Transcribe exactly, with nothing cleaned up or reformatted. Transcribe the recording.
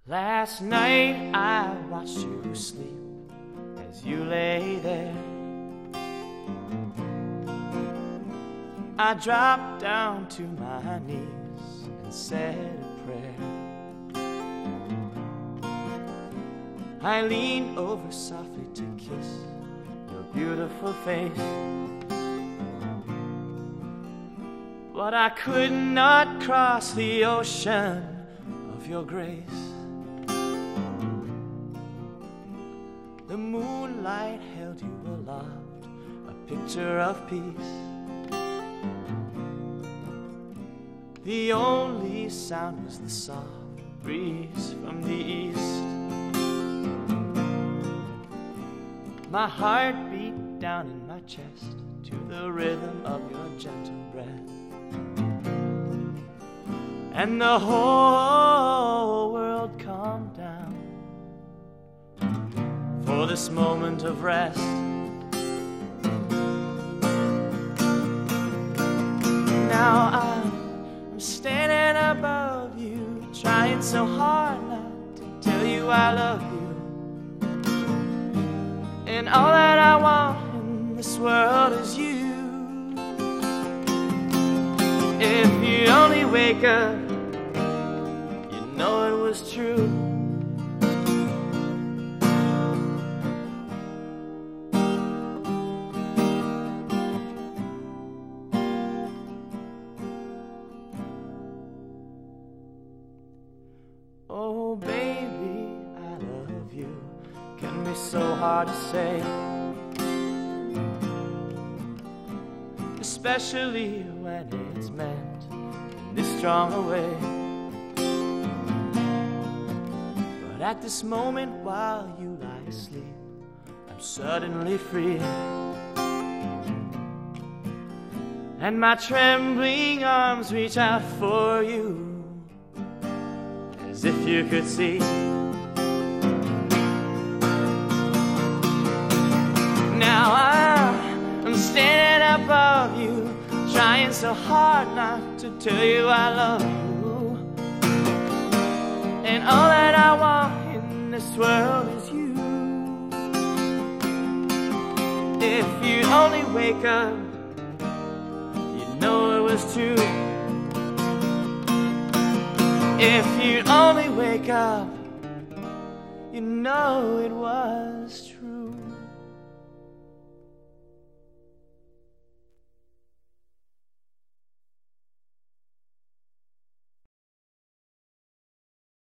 Last night I watched you sleep as you lay there. I dropped down to my knees and said a prayer. I leaned over softly to kiss your beautiful face, but I could not cross the ocean of your grace. The moonlight held you aloft, a picture of peace. The only sound was the soft breeze from the east. My heart beat down in my chest to the rhythm of your gentle breath, and the whole world calmed down for this moment of rest. Now I'm standing above you, trying so hard not to tell you I love you. And all that I want in this world is you. If you only wake up, you know it was true. Oh baby, I love you, can be so hard to say, especially when it's meant in this strong a way. But at this moment while you lie asleep, I'm suddenly free, and my trembling arms reach out for you, as if you could see. Now I'm standing above you, trying so hard not to tell you I love you. And all that I want in this world is you. If you only wake up, you know it was true. If you only wake up, you know it was true.